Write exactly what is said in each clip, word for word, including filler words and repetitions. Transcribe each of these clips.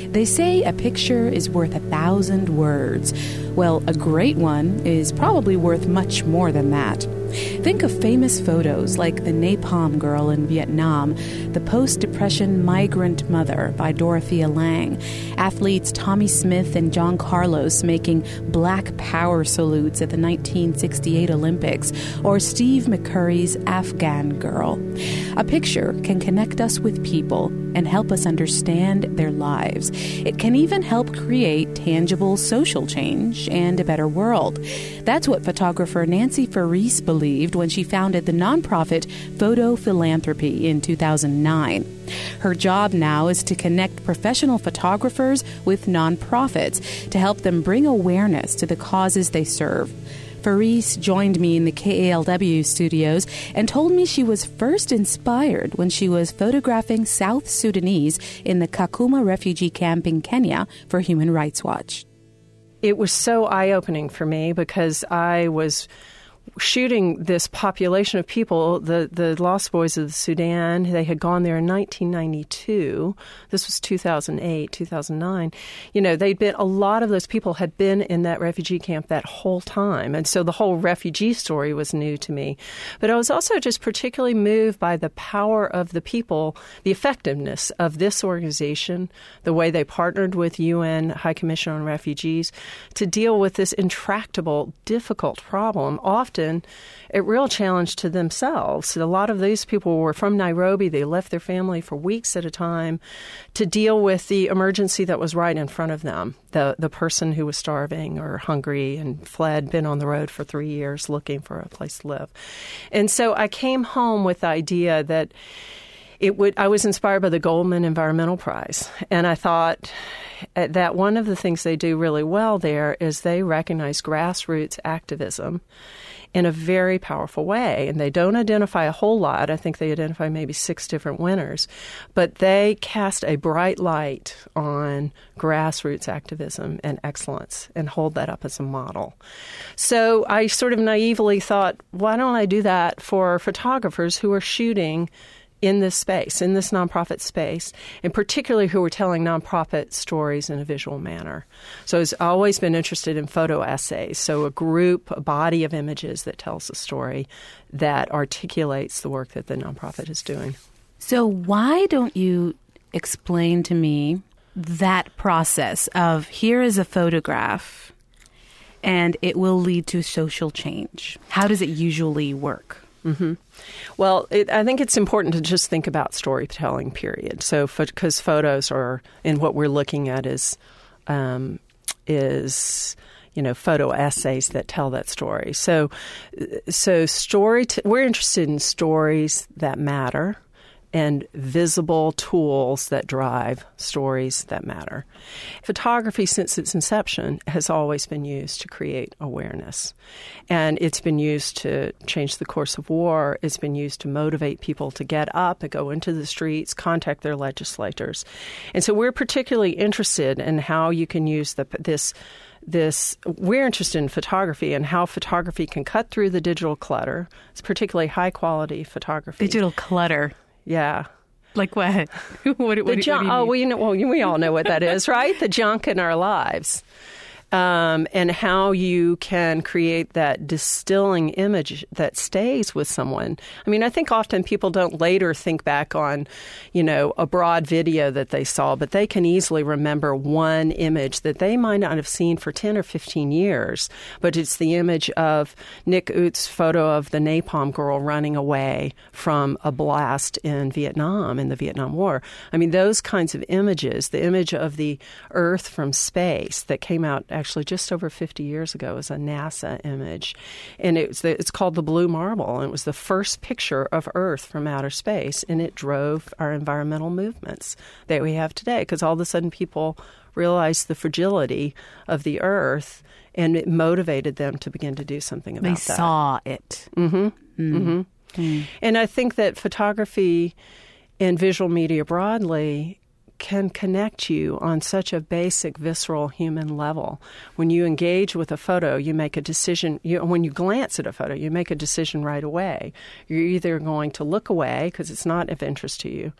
They say a picture is worth a thousand words. Well, a great one is probably worth much more than that. Think of famous photos like the Napalm Girl in Vietnam, the post-Depression Migrant Mother by Dorothea Lange, athletes Tommy Smith and John Carlos making Black Power salutes at the nineteen sixty-eight Olympics, or Steve McCurry's Afghan Girl. A picture can connect us with people and help us understand their lives. It can even help create tangible social change and a better world. That's what photographer Nancy Faris believed when she founded the nonprofit Photo Philanthropy in two thousand nine. Her job now is to connect professional photographers with nonprofits to help them bring awareness to the causes they serve. Faris joined me in the K A L W studios and told me she was first inspired when she was photographing South Sudanese in the Kakuma refugee camp in Kenya for Human Rights Watch. It was so eye-opening for me because I was shooting this population of people, the, the Lost Boys of the Sudan. They had gone there in nineteen ninety-two. This was two thousand eight, two thousand nine. You know, they'd been, a lot of those people had been in that refugee camp that whole time. And so the whole refugee story was new to me. But I was also just particularly moved by the power of the people, the effectiveness of this organization, the way they partnered with U N High Commission on Refugees to deal with this intractable, difficult problem, often a real challenge to themselves. A lot of these people were from Nairobi. They left their family for weeks at a time to deal with the emergency that was right in front of them. The the person who was starving or hungry and fled, been on the road for three years looking for a place to live. And so I came home with the idea that it would. I was inspired by the Goldman Environmental Prize. And I thought that one of the things they do really well there is they recognize grassroots activism in a very powerful way. And they don't identify a whole lot. I think they identify maybe six different winners. But they cast a bright light on grassroots activism and excellence and hold that up as a model. So I sort of naively thought, why don't I do that for photographers who are shooting in this space, in this nonprofit space, and particularly who were telling nonprofit stories in a visual manner. So I've always been interested in photo essays, so a group, a body of images that tells a story that articulates the work that the nonprofit is doing. So why don't you explain to me that process of here is a photograph and it will lead to social change? How does it usually work? Mm-hmm. Well, it, I think it's important to just think about storytelling, period. So, because photos are, and what we're looking at is, um, is, you know, photo essays that tell that story. So, so story. T- we're interested in stories that matter, and visible tools that drive stories that matter. Photography, since its inception, has always been used to create awareness. And it's been used to change the course of war. It's been used to motivate people to get up and go into the streets, contact their legislators. And so we're particularly interested in how you can use the, this This we're interested in photography and how photography can cut through the digital clutter. It's particularly high-quality photography. Digital clutter. Yeah. Like what? what, what, the what, junk, what do you oh, mean? we know, well, we all know what that is, right? The junk in our lives. Um, and how you can create that distilling image that stays with someone. I mean, I think often people don't later think back on, you know, a broad video that they saw, but they can easily remember one image that they might not have seen for ten or fifteen years, but it's the image of Nick Ut's photo of the Napalm Girl running away from a blast in Vietnam, in the Vietnam War. I mean, those kinds of images, the image of the Earth from space that came out actually just over fifty years ago as a NASA image. And it was the, it's called the Blue Marble. And it was the first picture of Earth from outer space. And it drove our environmental movements that we have today because all of a sudden people realized the fragility of the Earth and it motivated them to begin to do something about they that. They saw it. Mm-hmm. Mm. Mm-hmm. Mm. And I think that photography and visual media broadly can connect you on such a basic, visceral human level. When you engage with a photo, you make a decision. You, when you glance at a photo, you make a decision right away. You're either going to look away because it's not of interest to you,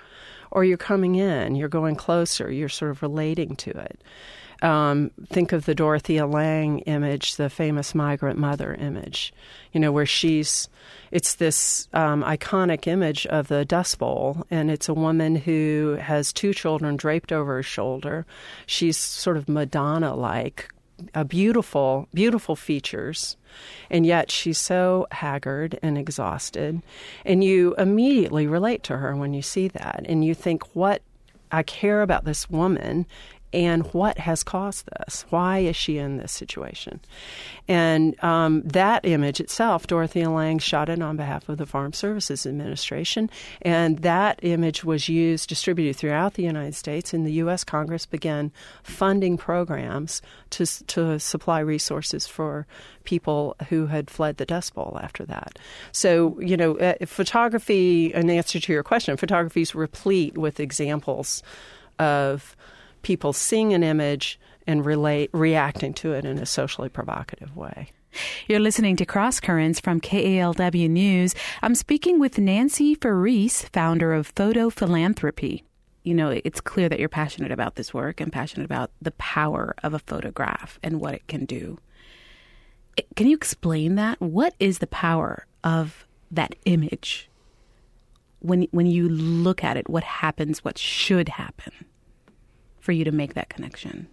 or you're coming in, you're going closer, you're sort of relating to it. Um, think of the Dorothea Lange image, the famous migrant mother image, you know, where she's, it's this um, iconic image of the Dust Bowl, and it's a woman who has two children draped over her shoulder. She's sort of Madonna-like, a beautiful, beautiful features, and yet she's so haggard and exhausted. And you immediately relate to her when you see that, and you think, what, I care about this woman, and what has caused this? Why is she in this situation? And um, that image itself, Dorothea Lange shot it on behalf of the Farm Services Administration, and that image was used, distributed throughout the United States, and the U S Congress began funding programs to to supply resources for people who had fled the Dust Bowl after that. So, you know, uh, photography, in answer to your question, photography is replete with examples of people seeing an image and relate, reacting to it in a socially provocative way. You're listening to Cross Currents from K A L W News. I'm speaking with Nancy Farese, founder of Photo Philanthropy. You know, it's clear that you're passionate about this work and passionate about the power of a photograph and what it can do. Can you explain that? What is the power of that image? When, when you look at it, what happens, what should happen for you to make that connection?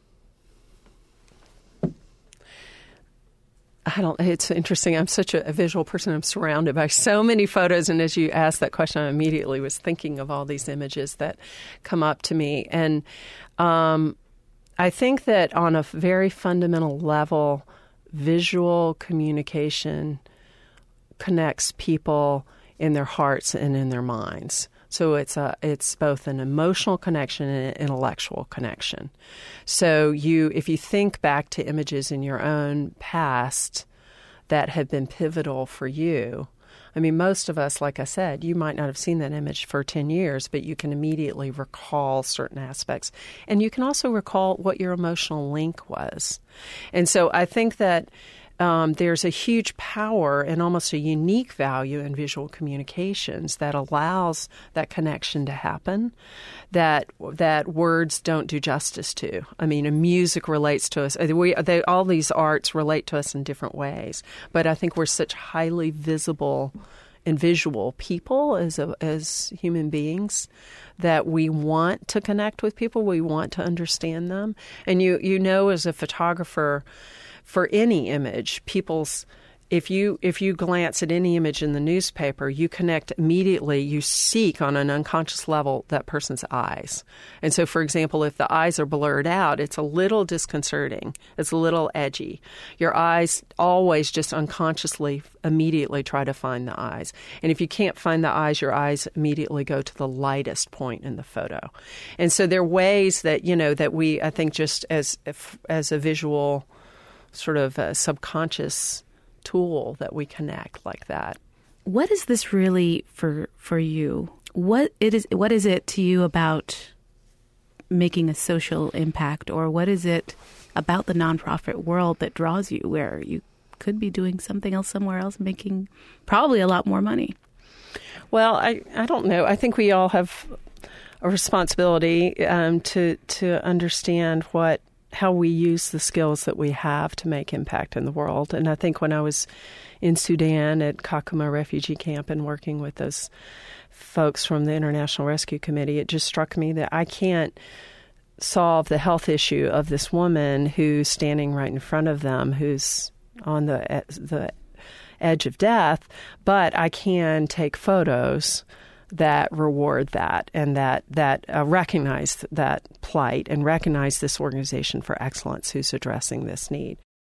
I don't, it's interesting. I'm such a, a visual person. I'm surrounded by so many photos. And as you asked that question, I immediately was thinking of all these images that come up to me. And um, I think that on a very fundamental level, visual communication connects people in their hearts and in their minds. So it's a, it's both an emotional connection and an intellectual connection. So you, if you think back to images in your own past that have been pivotal for you, I mean, most of us, like I said, you might not have seen that image for ten years, but you can immediately recall certain aspects. And you can also recall what your emotional link was. And so I think that Um, there's a huge power and almost a unique value in visual communications that allows that connection to happen, that that words don't do justice to. I mean, music relates to us. We, they, all these arts relate to us in different ways. But I think we're such highly visible and visual people as a, as human beings that we want to connect with people. We want to understand them. And you you know, as a photographer, for any image, people's, if you if you glance at any image in the newspaper, you connect immediately, you seek on an unconscious level that person's eyes. And so, for example, if the eyes are blurred out, it's a little disconcerting. It's a little edgy. Your eyes always just unconsciously immediately try to find the eyes. And if you can't find the eyes, your eyes immediately go to the lightest point in the photo. And so there are ways that, you know, that we, I think, just as as a visual sort of a subconscious tool that we connect like that. What is this really for for you? What it is what is it to you about making a social impact, or what is it about the nonprofit world that draws you, where you could be doing something else somewhere else, making probably a lot more money? Well, I, I don't know. I think we all have a responsibility um, to to understand what how we use the skills that we have to make impact in the world. And I think when I was in Sudan at Kakuma refugee camp and working with those folks from the International Rescue Committee, it just struck me that I can't solve the health issue of this woman who's standing right in front of them, who's on the the edge of death, but I can take photos that reward that and that that uh, recognize that plight and recognize this organization for excellence who's addressing this need.